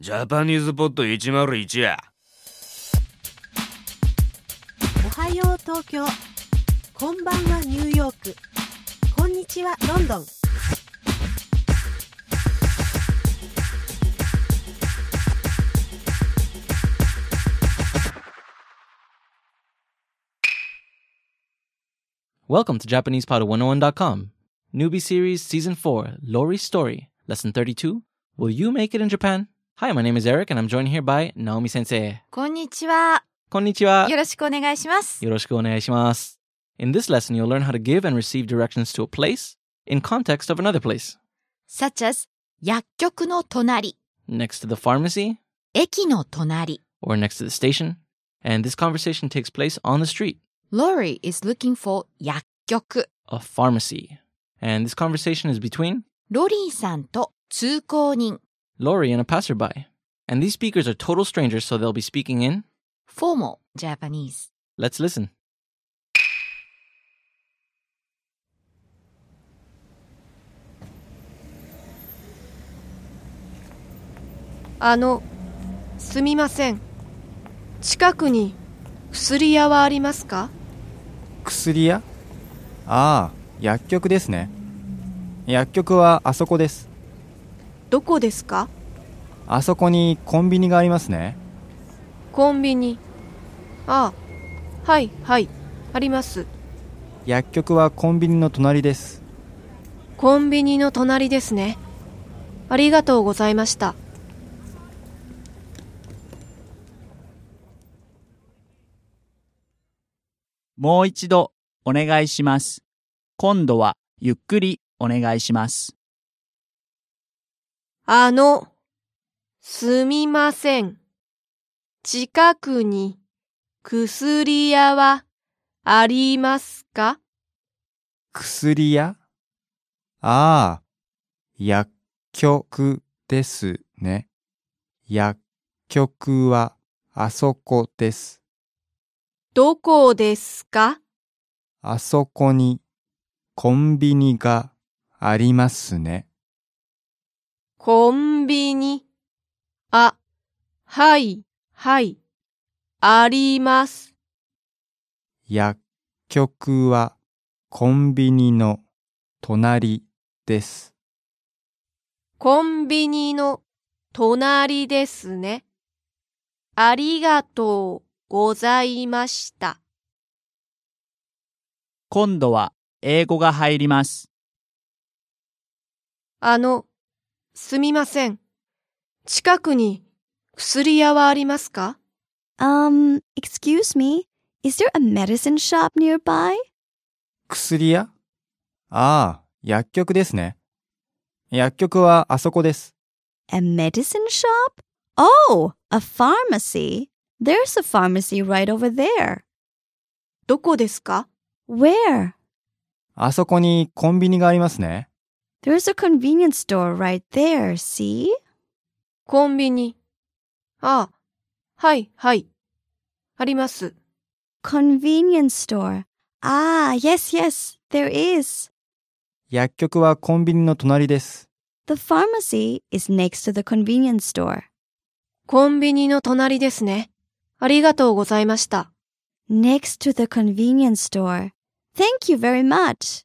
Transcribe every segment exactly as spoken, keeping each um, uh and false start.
ジャパニーズポットいちまるいちや。 おはよう東京、こんばんはニューヨーク、こんにちはロンドン。 Welcome to JapanesePod one oh one dot com. Newbie Series Season four, Lori's Story, Lesson thirty-two, Will You Make It in Japan? Hi, my name is Eric and I'm joined here by Naomi Sensei. こんにちは。 こんにちは。 よろしくお願いします。 よろしくお願いします。In this lesson, you'll learn how to give and receive directions to a place in context of another place. Such as 薬局の隣、 Next to the pharmacy, 駅の隣。 or next to the station. And this conversation takes place on the street. Lori is looking for 薬局。 A pharmacy. And this conversation is between ロリーさんと通行人。 Lori and a passerby. And these speakers are total strangers, so they'll be speaking in Formal Japanese. Let's listen. あの、すみません。近くに薬屋はありますか？ 薬屋？ああ、薬局ですね。薬局はあそこです。 どこですか？ あそこにコンビニがありますね。 コンビニ。ああ、はいはい、あります。 薬局はコンビニの隣です。 コンビニの隣ですね。ありがとうございました。 もう一度お願いします。今度はゆっくりお願いします。 あの、すみません。近くに薬屋はありますか？ 薬屋？ああ、薬局ですね。薬局はあそこです。 どこですか？ あそこにコンビニがありますね。 コンビニ。あ、はいはい、あります。 薬局はコンビニの隣です。 コンビニの隣ですね。ありがとうございました。 今度は英語が入ります。 あの、すみません。近くに薬屋はありますか？ Um, excuse me, is there a medicine shop nearby? 薬屋？ああ、薬局ですね。薬局はあそこです。 A medicine shop? Oh, a pharmacy. There's a pharmacy right over there. どこですか？ Where? あそこにコンビニがありますね。 There's a convenience store right there, see? コンビニ。ああ、はいはい、あります。 Convenience store. Ah, yes, yes, there is. 薬局はコンビニの隣です。 The pharmacy is next to the convenience store. コンビニの隣ですね。ありがとうございました。 Next to the convenience store. Thank you very much.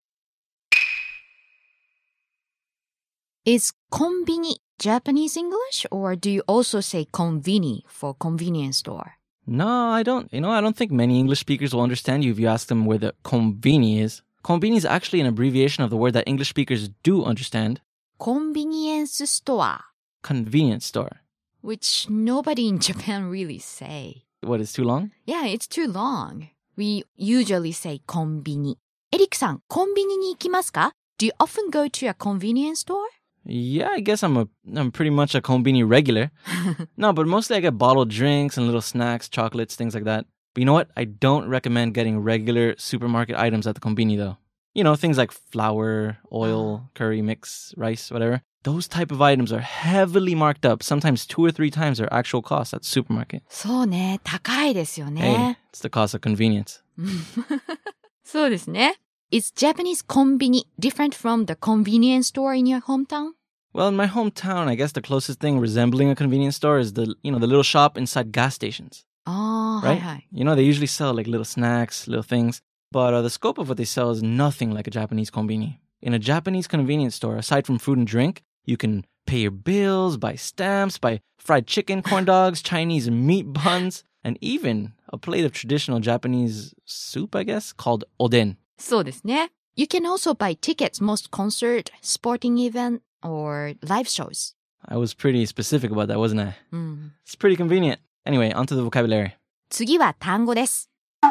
Is コンビニ Japanese English, or do you also say konbini for convenience store? No, I don't. You know, I don't think many English speakers will understand you if you ask them where the konbini is. Konbini is actually an abbreviation of the word that English speakers do understand. コンビニエンスストア Convenience store. which nobody in Japan really say. What, is too long? Yeah, it's too long. We usually say コンビニ。エリックさん、コンビニに行きますか？ Do you often go to a convenience store? Yeah, I guess I'm a I'm pretty much a konbini regular. No, but mostly I get bottled drinks and little snacks, chocolates, things like that. But you know what? I don't recommend getting regular supermarket items at the konbini though. You know, things like flour, oil, curry mix, rice, whatever. Those type of items are heavily marked up, sometimes two or three times their actual cost at the supermarket. そうね、高いですよ Hey, ね。 it's the cost of convenience. そうですね。Is Japanese コンビニ different from the convenience store in your hometown? Well, in my hometown, I guess the closest thing resembling a convenience store is the, you know, the little shop inside gas stations. ああ、 Right? はいはい。 You know, they usually sell like little snacks, little things. But uh, the scope of what they sell is nothing like a Japanese konbini. In a Japanese convenience store, aside from food and drink, you can pay your bills, buy stamps, buy fried chicken, corn dogs, Chinese meat buns, and even a plate of traditional Japanese soup, I guess, called oden. そうですね。You can also buy tickets most concert, sporting event, or live shows. I was pretty specific about that, wasn't I? うん、 It's pretty convenient. Anyway, onto the vocabulary. 次は単語です。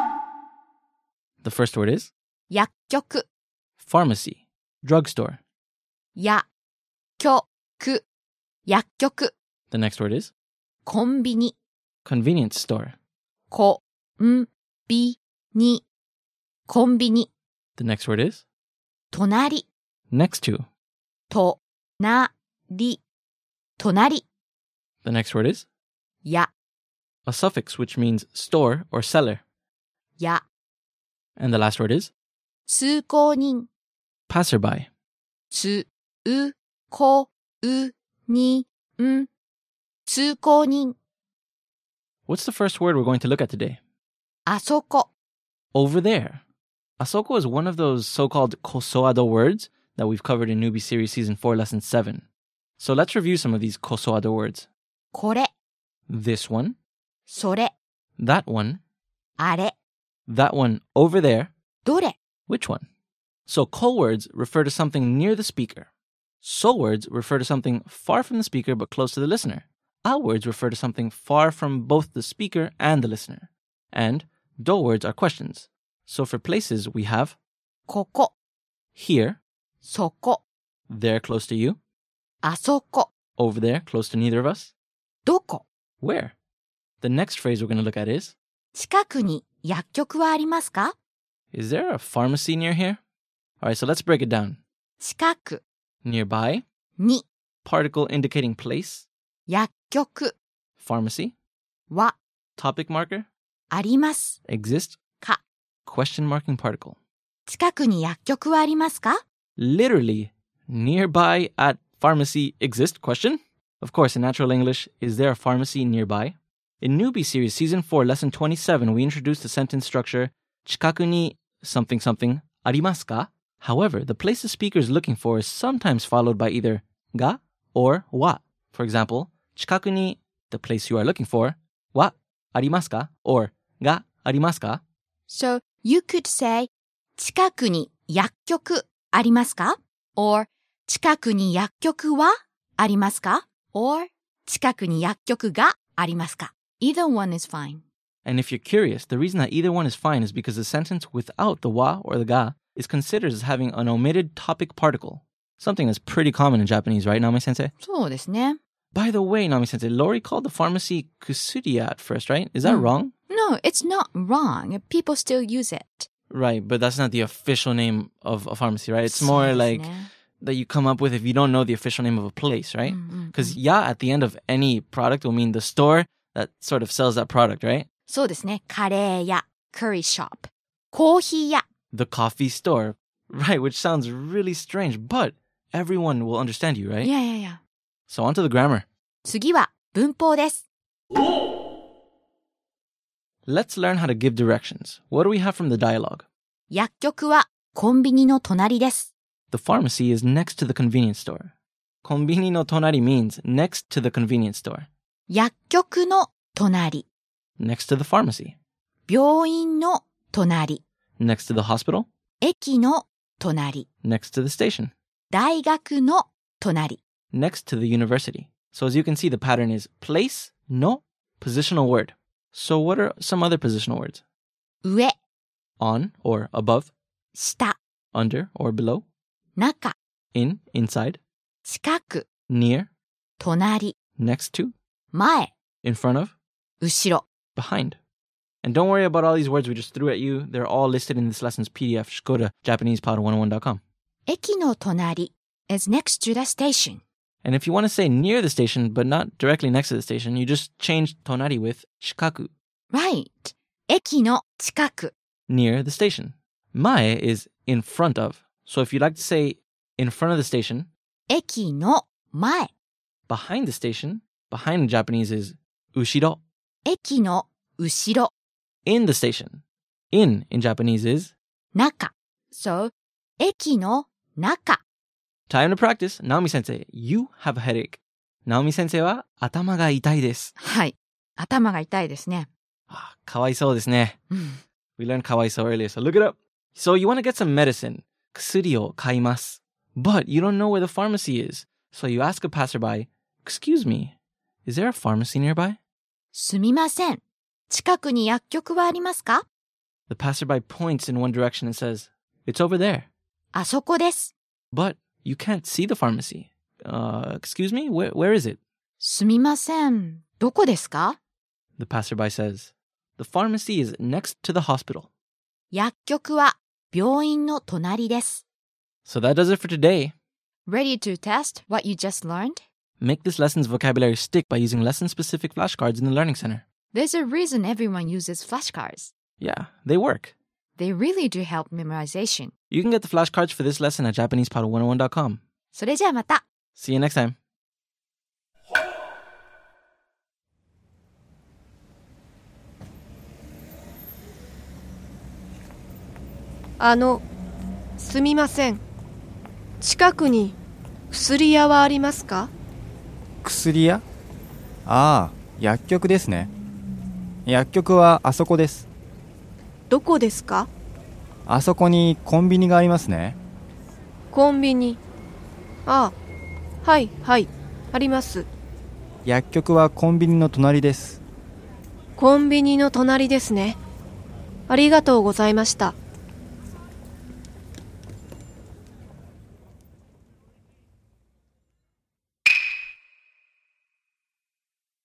The first word is 薬局、 pharmacy, drugstore. 薬局、薬局、 The next word is コンビニ、 convenience store. コンビニ、コンビニ、 The next word is 隣、 next to. となり、隣、 The next word is や、 a suffix which means store or cellar. や、 And the last word is 通行人、 passerby. つ、う、こ、う、に、ん、通行人、 What's the first word we're going to look at today? あそこ、 Over there. Asoko is one of those so-called kosoado words that we've covered in Newbie Series Season four, Lesson seven. So let's review some of these kosoado words. これ、 This one, それ、 that one, あれ、 that one over there. どれ、 Which one? So ko words refer to something near the speaker. So words refer to something far from the speaker but close to the listener. A words refer to something far from both the speaker and the listener. And do words are questions. So for places, we have ここ、 here, そこ、 there close to you, あそこ、 over there close to neither of us. どこ、 Where? The next phrase we're going to look at is, 近くに薬局はありますか？ is there a pharmacy near here? All right, so let's break it down. 近く Nearby, に particle indicating place, 薬局 pharmacy, は topic marker, あります exist, か？ question marking particle. 近くに薬局はありますか？ Literally, nearby at pharmacy exist, question? Of course, in natural English, is there a pharmacy nearby? In Newbie Series Season four, Lesson twenty-seven, we introduced the sentence structure, 近くに something something, ありますか? However, the place the speaker is looking for is sometimes followed by either が or は. For example, 近くに the place you are looking for, はありますか or がありますか? So, you could say 近くに薬局ありますか？ or 近くに薬局はありますか？ or 近くに薬局がありますか？ Either one is fine. And if you're curious, the reason that either one is fine is because the sentence without the wa or the ga is considered as having an omitted topic particle. Something that's pretty common in Japanese, right, Nami-sensei? そうですね。 By the way, Nami-sensei, Lori called the pharmacy kusuriya at first, right? Is that Mm. wrong? No, it's not wrong. People still use it. Right, but that's not the official name of a pharmacy, right? It's more そうです like ね。 that you come up with if you don't know the official name of a place, right? うんうんうん Because ya at the end of any product will mean the store that sort of sells that product, right? そうですね。カレー屋、curry shop、コーヒー屋。 The coffee store, right? Which sounds really strange, but everyone will understand you, right? いやいやいや。 So on to the grammar. 次は文法です。 Let's learn how to give directions. What do we have from the dialogue? 薬局はコンビニの隣です。 The pharmacy is next to the convenience store. Konbini no tonari means next to the convenience store, 薬局の隣、 next to the pharmacy, 病院の隣、 next to the hospital, 駅の隣、 next to the station, 大学の隣。 next to the university. So as you can see, the pattern is place, no, positional word. So what are some other positional words? 上、 On or above, 下、 under or below, 中、 in, inside, 近く、 near, 隣、 next to, 前、 in front of, 後ろ。 behind. And don't worry about all these words we just threw at you. They're all listed in this lesson's P D F. Just go to Japanese Pod one oh one dot com. 駅の隣 is next to the station. And if you want to say near the station, but not directly next to the station, you just change tonari with shikaku, Right. 駅の近く。 near the station. Mae is in front of. So if you'd like to say in front of the station, 駅の前。 Behind the station, behind in Japanese is 後ろ。 駅の後ろ。 In the station, in in Japanese is 中。So, 駅の中。 time to practice. Naomi sensei, you have a headache. Naomi sensei は頭が痛いです。 はい。頭が痛いですね。 あ、かわいそうですね。 うん。 We learned かわいそう earlier, so look it up. So you want to get some medicine. 薬を買います。But you don't know where the pharmacy is. So you ask a passerby, Excuse me, is there a pharmacy nearby? すみません。近くに薬局はありますか？ The passerby points in one direction and says, It's over there. あそこです。 But you can't see the pharmacy. Uh, excuse me, where, where is it? すみません。どこですか？ The passerby says, The pharmacy is next to the hospital. 薬局は病院の隣です。 So that does it for today. Ready to test what you just learned? Make this lesson's vocabulary stick by using lesson-specific flashcards in the Learning Center. There's a reason everyone uses flashcards. Yeah, they work. They really do help memorization. You can get the flashcards for this lesson at Japanese Pod one oh one dot com. それじゃあまた。 See you next time. あの、すみません。近くに薬屋はありますか？ 薬屋？ああ、薬局ですね。薬局はあそこです。 どこですか？ あそこにコンビニがありますね。 コンビニ。ああ、はいはい、あります。 薬局はコンビニの隣です。 コンビニの隣ですね。ありがとうございました。